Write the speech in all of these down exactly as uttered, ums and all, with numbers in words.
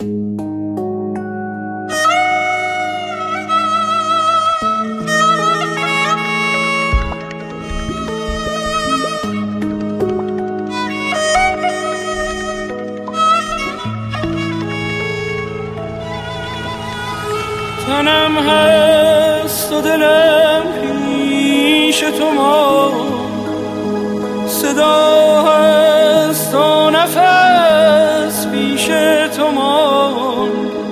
تنم هست و دلم پیش تو ما، صدا هست و نفس پیش تو ما.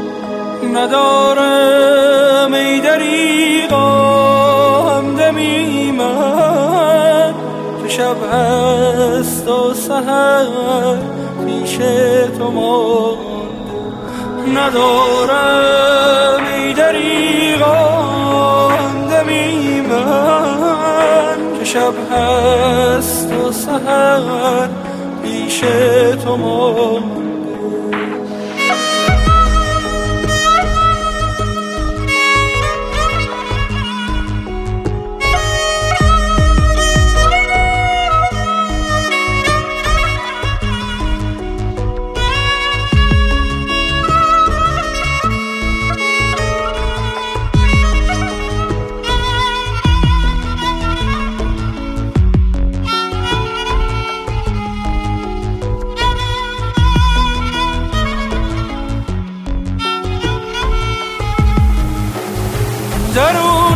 ندارم ای دریغا همدمی من، که شب هست و سحر پیش تو ما. ندارم ای دریغا همدمی من، که شب هست و سحر پیش تو ما. درون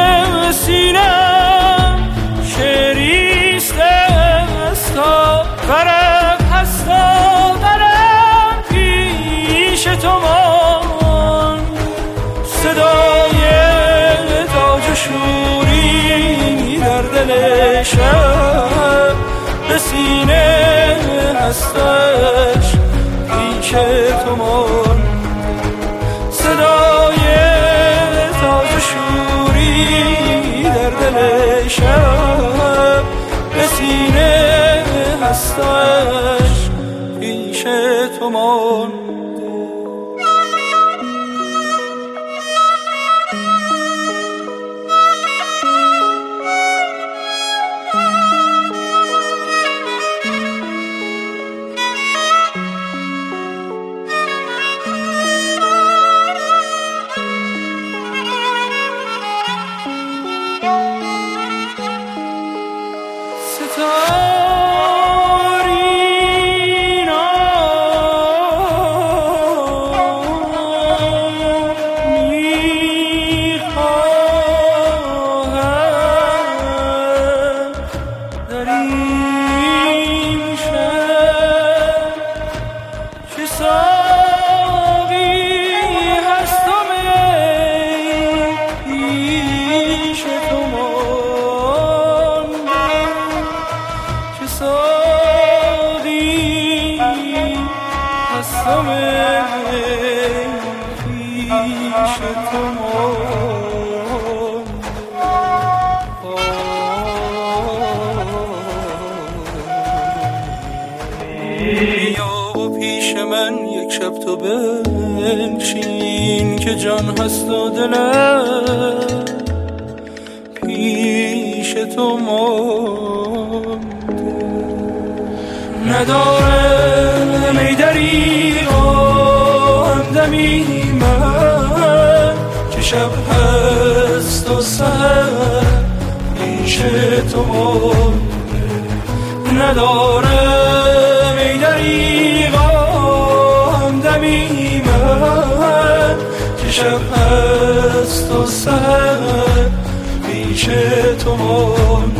سینم شعریست استا، ورق هستا برم پیش تو من. صدای تاج و شوری در دل شب، به سینه هستش پیش تو من. صدای شوری در دل شب، به سینه هستش پیش تو من. بیا و پیش من یک شب تو بنشین، که جان هست و دلم پیش تو مانده. ندارم ای دریغا همدمی من، که شب هست و سحر پیش تو مانده. ندارم ای دریغا همدمی من، که شب هست و سحر پیش تو مانده.